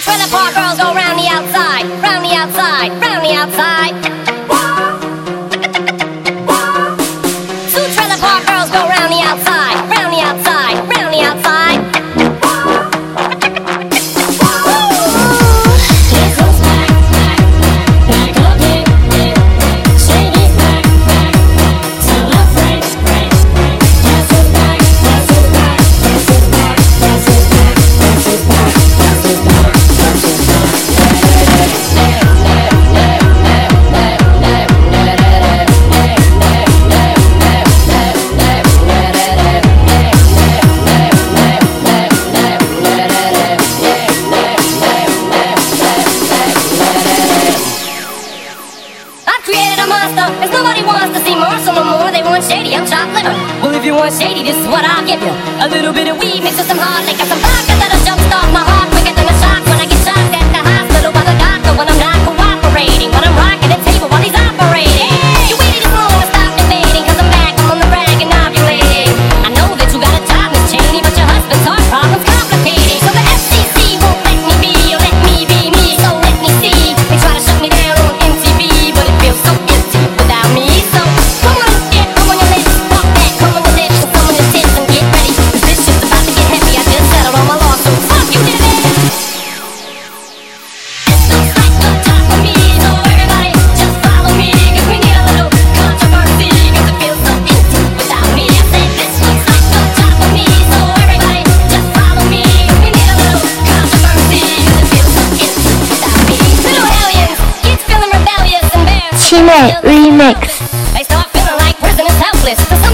trailer park girls go round the outside, round the outside, round the outside. Two trailer park girls go round the outside, round the outside, round the outside. Cause nobody wants to see Marshall no more. They want shady, I'm chopped liver. Well, if you want shady, this is what I'll give you. A little bit of weed mixed with some hard liquor, some vodka that'll jumpstart my heart quicker than a shock when I get shocked at the hospital by the doctor when I'm not cooperating, when I'm rocking the table while he's operating. You waited this long to stop debating, cause I'm back, I'm on the rag and ovulating. I know that you got a job, Miss Cheney, but your husband's heart problem's complicating. So the FCC won't let me be, or let me be me, so let me see. They try to shut me down on MTV, but it feels so empty without me. So come on and step, come on your lips, walk back, come on your lips, and come on your tits and get ready, cause this shit's about to get heavy. I just settled all my lawsuits. Fuck you, did it? This looks like the top for me, so everybody just follow me, cause we need a little controversy, cause it feels so empty without me. I said this looks like the top for me, so everybody just follow me, cause we need a little controversy, cause it feels so empty without me. Little hellions, kids feeling rebellious and bare. Chile Remix. They start feeling like prisoners helpless.